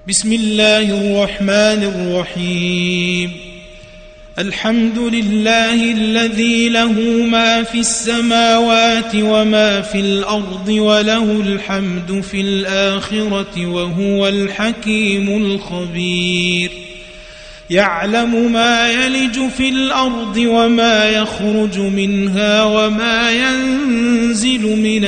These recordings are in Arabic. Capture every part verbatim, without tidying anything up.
بسم الله الرحمن الرحيم. الحمد لله الذي له ما في السماوات وما في الأرض وله الحمد في الآخرة وهو الحكيم الخبير. يعلم ما يلج في الأرض وما يخرج منها وما ينزل من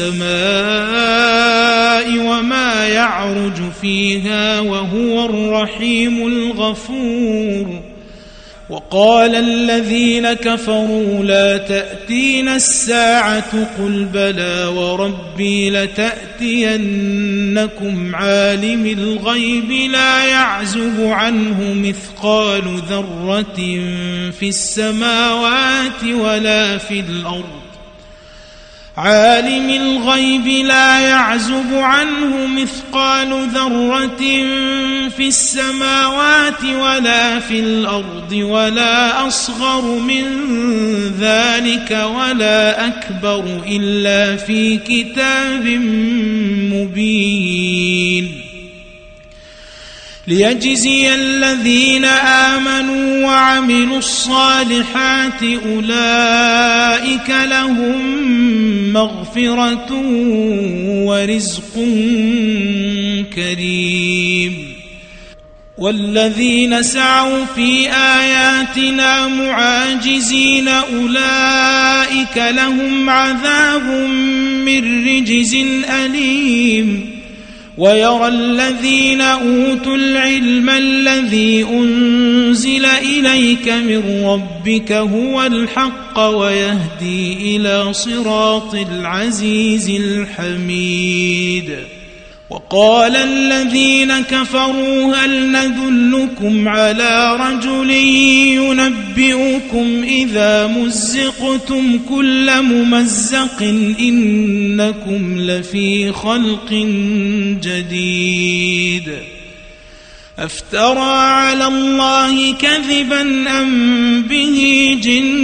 السماء وما يعرج فيها وهو الرحيم الغفور. وقال الذين كفروا لا تأتينا الساعة قل بلى وربي لتأتينكم عالم الغيب لا يعزب عنه مثقال ذرة في السماوات ولا في الأرض عالم الغيب لا يعزب عنه مثقال ذرة في السماوات ولا في الأرض ولا أصغر من ذلك ولا أكبر إلا في كتاب مبين. ليجزي الذين آمنوا وعملوا الصالحات أولئك لهم مغفرة ورزق كريم. والذين سعوا في آياتنا معاجزين أولئك لهم عذاب من رجز أليم. ويرى الذين أوتوا العلم الذي أنزل إليك من ربك هو الحق ويهدي إلى صراط العزيز الحميد. وقال الذين كفروا هل ندلكم على رجل ينبئكم إذا مزقتم كل ممزق إنكم لفي خلق جديد. أفترى على الله كذبا أم به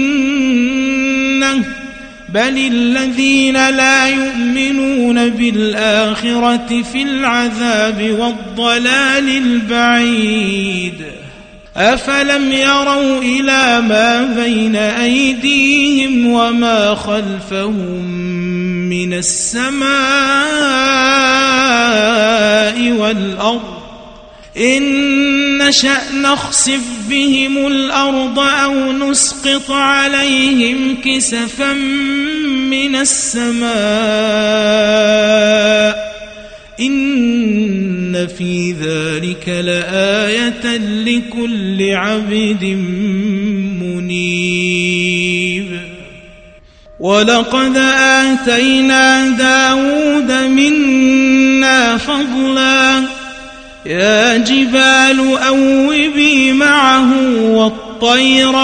جنة بل الذين لا يؤمنون بالآخرة في العذاب والضلال البعيد. أفلم يروا إلى ما بين أيديهم وما خلفهم من السماء والأرض إن نشأ نخسف بهم الأرض أو نسقط عليهم كسفا من السماء إن في ذلك لآية لكل عبد منيب. ولقد آتينا داود منا فضلا يا جبال أوبي معه والطير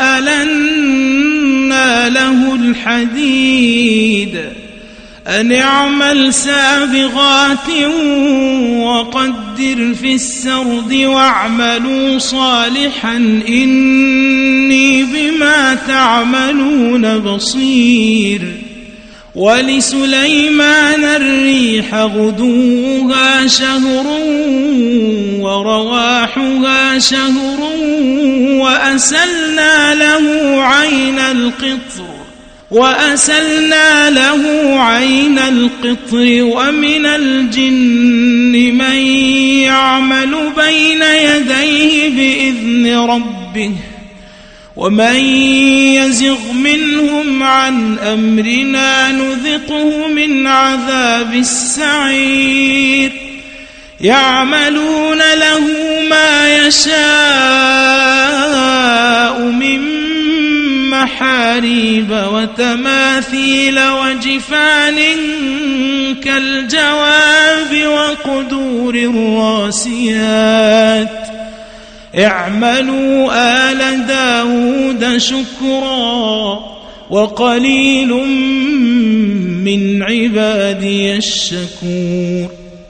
وألنا له الحديد أن اعمل سابغات وقدر في السرد واعملوا صالحا إني بما تعملون بصير. ولسليمان الريح غدوها شهر ورواحها شهر وأسلنا له عين القطر وأسلنا له عين القطر ومن الجن من يعمل بين يديه بإذن ربه ومن يزغ منهم عن أمرنا نذقه من عذاب السعير. يعملون له ما يشاء من محاريب وتماثيل وجفان كالجواب وقدور الراسيات. اعملوا آل داود شكرا وقليل من عبادي الشكور.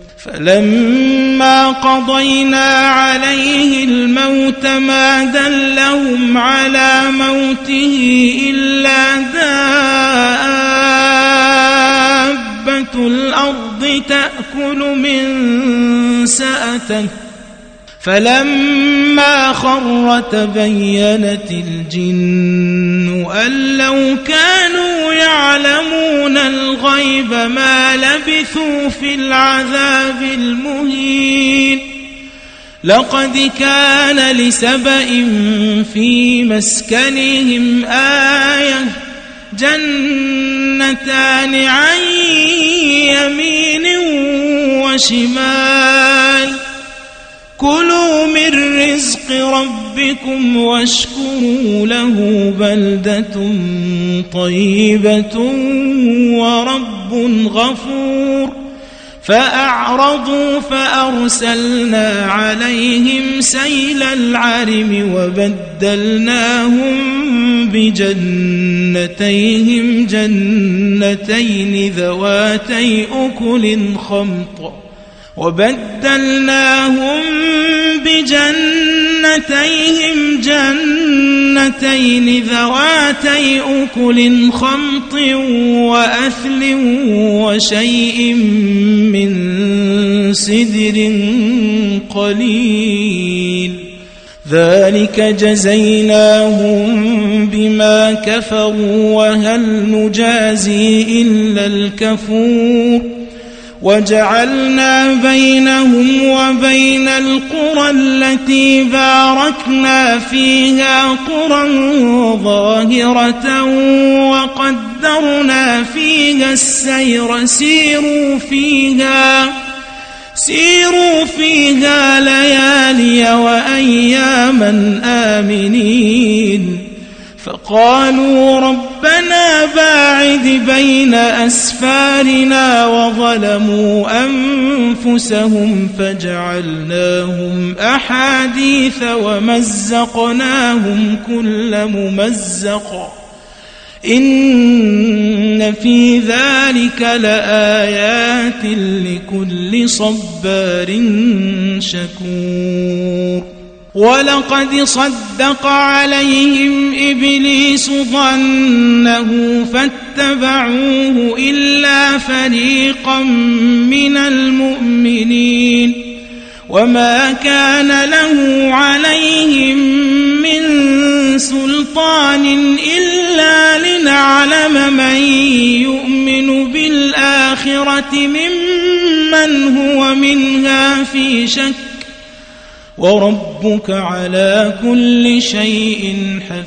فلما قضينا عليه الموت ما دلهم على موته إلا دابة الأرض تأكل من سأته فلما خر تبينت الجن أن لو كانوا يعلمون الغيب ما لبثوا في العذاب المهين لقد كان لسبإ في مسكنهم آية جنتان عن يمين وشمال كلوا من رزق ربكم واشكروا له بلدة طيبة ورب غفور فأعرضوا فأرسلنا عليهم سيل العرم وبدلناهم بجنتيهم جنتين ذواتي أكل خمط وبدلناهم بجنتيهم جنتين ذواتي أكل خمط وأثل وشيء من سدر قليل ذلك جزيناهم بما كفروا وهل نجازي إلا الكفور وجعلنا بينهم وبين القرى التي باركنا فيها قرى ظاهرة وقدرنا فيها السير سيروا فيها سيروا فيها ليالي وأياما آمنين فقالوا ربنا باعد بين أسفارنا وظلموا أنفسهم فجعلناهم أحاديث ومزقناهم كل ممزق إن في ذلك لآيات لكل صبار شكور ولقد صدق عليهم إبليس ظنه فاتبعوه إلا فريقا من المؤمنين وما كان له عليهم من سلطان إلا لنعلم من يؤمن بالآخرة ممن هو منها في شك وربك على كل شيء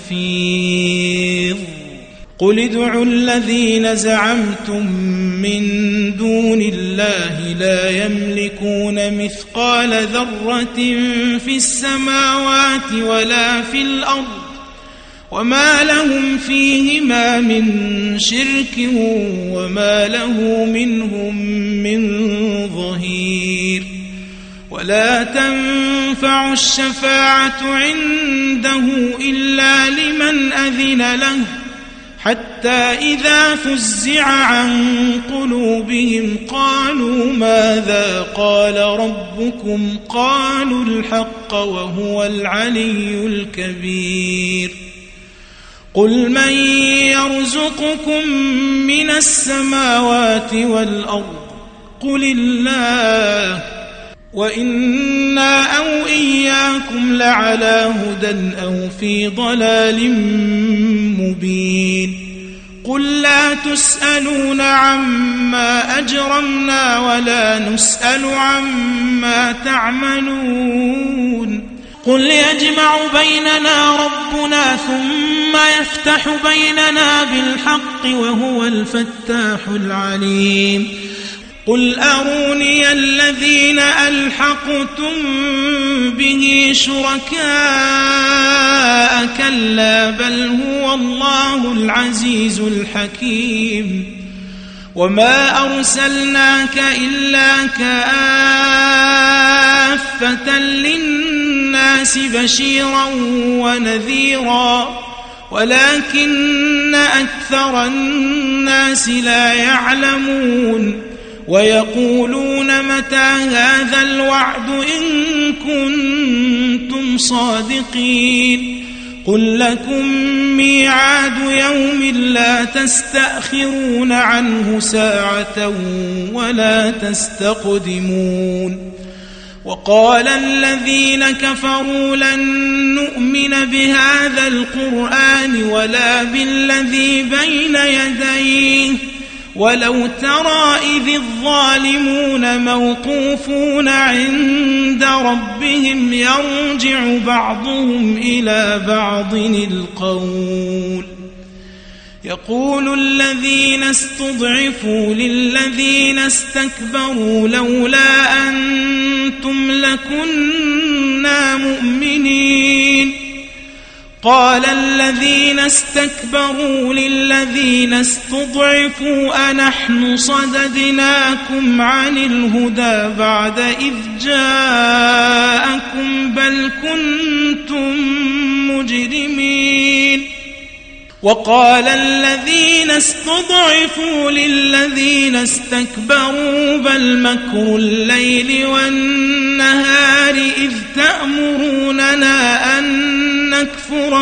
حفيظ قل ادعوا الذين زعمتم من دون الله لا يملكون مثقال ذرة في السماوات ولا في الأرض وما لهم فيهما من شرك وما له منهم من ظهير ولا تنفع الشفاعة عنده إلا لمن أذن له حتى إذا فزع عن قلوبهم قالوا ماذا قال ربكم قالوا الحق وهو العلي الكبير قل من يرزقكم من السماوات والأرض قل الله وإنا أو إياكم لعلى هدى أو في ضلال مبين قل لا تسألون عما أجرمنا ولا نسأل عما تعملون قل يجمع بيننا ربنا ثم يفتح بيننا بالحق وهو الفتاح العليم قل أروني الذين ألحقتم به شركاء كلا بل هو الله العزيز الحكيم وما أرسلناك إلا كافة للناس بشيرا ونذيرا ولكن أكثر الناس لا يعلمون ويقولون متى هذا الوعد إن كنتم صادقين قل لكم ميعاد يوم لا تستأخرون عنه ساعة ولا تستقدمون وقال الذين كفروا لن نؤمن بهذا القرآن ولا بالذي بين يديه ولو ترى إذ الظالمون موقوفون عند ربهم يرجع بعضهم إلى بعض القول يقول الذين استضعفوا للذين استكبروا لولا أنتم لكنا مؤمنين قال الذين استكبروا للذين استضعفوا أنحن صددناكم عن الهدى بعد إذ جاءكم بل كنتم مجرمين وقال الذين استضعفوا للذين استكبروا بل مكر الليل والنهار إذ تأمروننا أن نكفر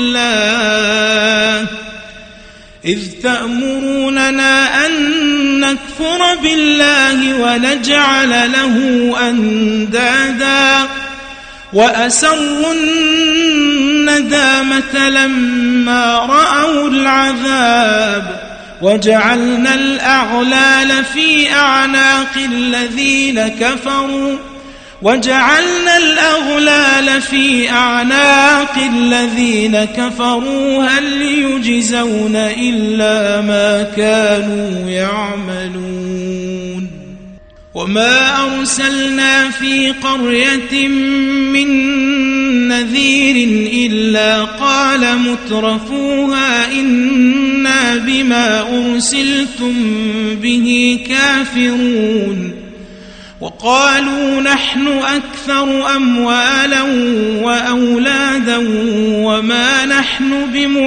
بالله إذ تأمروننا أن نكفر بالله ونجعل له أندادا وأسروا الندامة لما رأوا العذاب وجعلنا الأغلال في أعناق الذين كفروا وجعلنا الأغلال في أعناق الذين كفروا هل يجزون إلا ما كانوا يعملون وما أرسلنا في قرية من نذير إلا قال مترفوها إنا بما أرسلتم به كافرون وقالوا نحن أكثر أموالا وأولادا وما نحن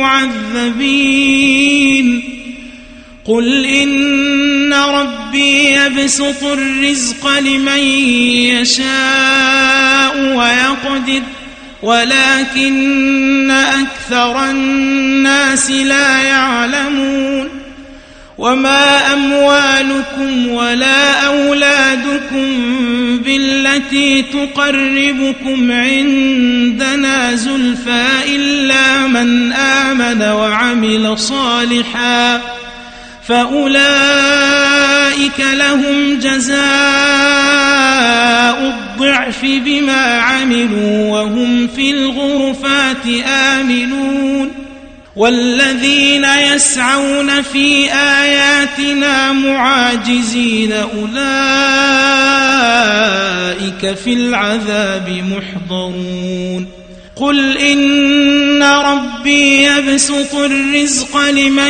بمعذبين قل إن ربي يبسط الرزق لمن يشاء ويقدر ولكن أكثر الناس لا يعلمون وما أموالكم ولا أولادكم بالتي تقربكم عندنا زلفى إلا من آمن وعمل صالحا فأولئك لهم جزاء الضعف بما عملوا وهم في الغرفات آمنون والذين يسعون في آياتنا معاجزين أولئك في العذاب محضرون قل إن ربي يبسط الرزق لمن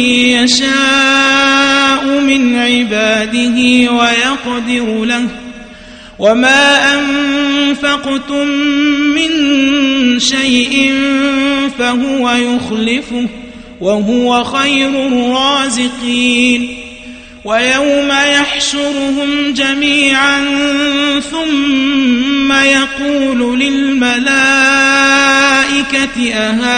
يشاء من عباده ويقدر له وما أنفقتم من شيء فهو يخلفه وهو خير الرازقين ويوم يحشرهم جميعا ثم يقول للملائكة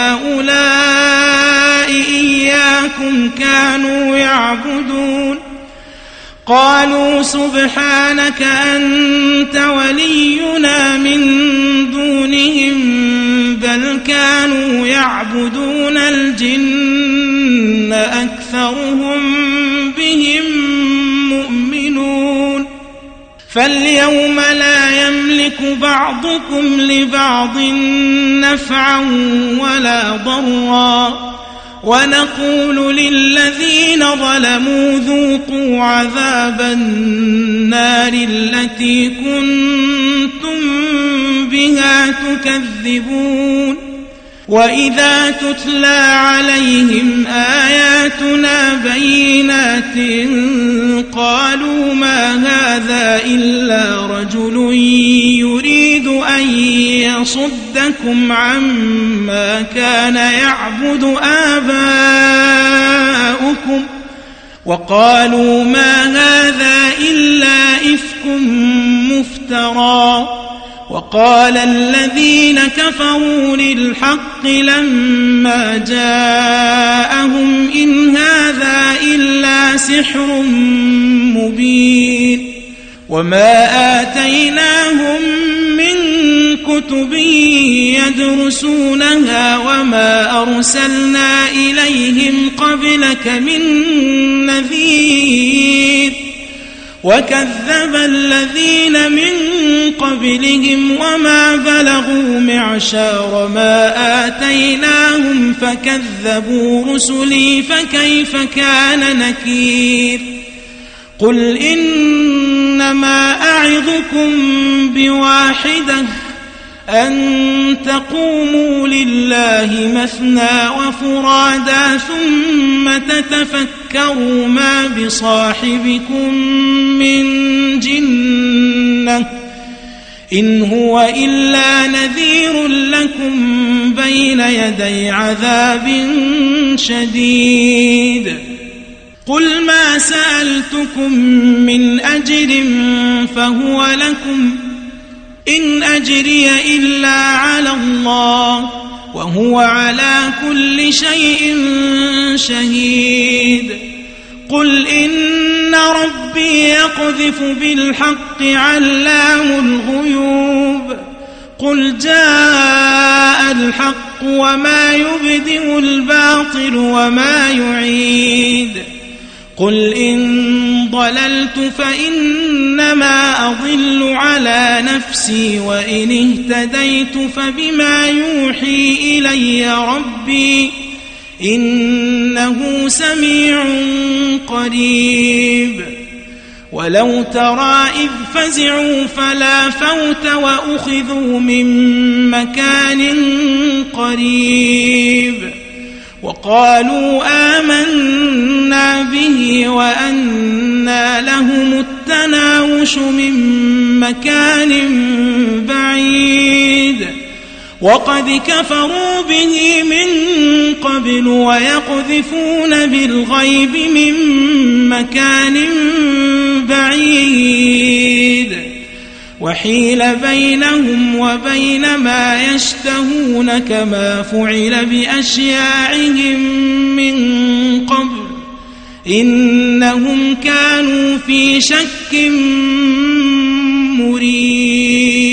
أهؤلاء إياكم كانوا يعبدون قالوا سبحانك أنت ولينا من دونهم بل كانوا يعبدون الجن أكثرهم بهم مؤمنون فاليوم لا يملك بعضكم لبعض نفعا ولا ضرا ونقول للذين ظلموا ذوقوا عذاب النار التي كنتم بها تكذبون وإذا تتلى عليهم آياتنا بينات قالوا ما هذا إلا رجل يريد أن يصدكم عما كان يعبد آباؤكم وقالوا ما هذا إلا إفك مفترى وقال الذين كفروا للحق لما جاءهم إن هذا إلا سحر مبين وما آتيناهم كتب يدرسونها وما أرسلنا إليهم قبلك من نذير وكذب الذين من قبلهم وما بلغوا معشار ما آتيناهم فكذبوا رسلي فكيف كان نكير قل إنما أعظكم بواحدة أن تقوموا لله مثنى وفرادا ثم تتفكروا ما بصاحبكم من جنة إن هو إلا نذير لكم بين يدي عذاب شديد قل ما سألتكم من أجر فهو لكم إن أجري إلا على الله وهو على كل شيء شهيد قل إن ربي يقذف بالحق علام الغيوب قل جاء الحق وما يبدئ الباطل وما يعيد قل إن ضللت فإنما أضل على نفسي وإن اهتديت فبما يوحي إلي ربي إنه سميع قريب ولو ترى إذ فزعوا فلا فوت وأخذوا من مكان قريب وقالوا آمنا به وأنى لهم التناوش من مكان بعيد وقد كفروا به من قبل ويقذفون بالغيب من مكان بعيد وحيل بينهم وبين ما يشتهون كما فعل بأشياعهم من قبل إنهم كانوا في شك مريب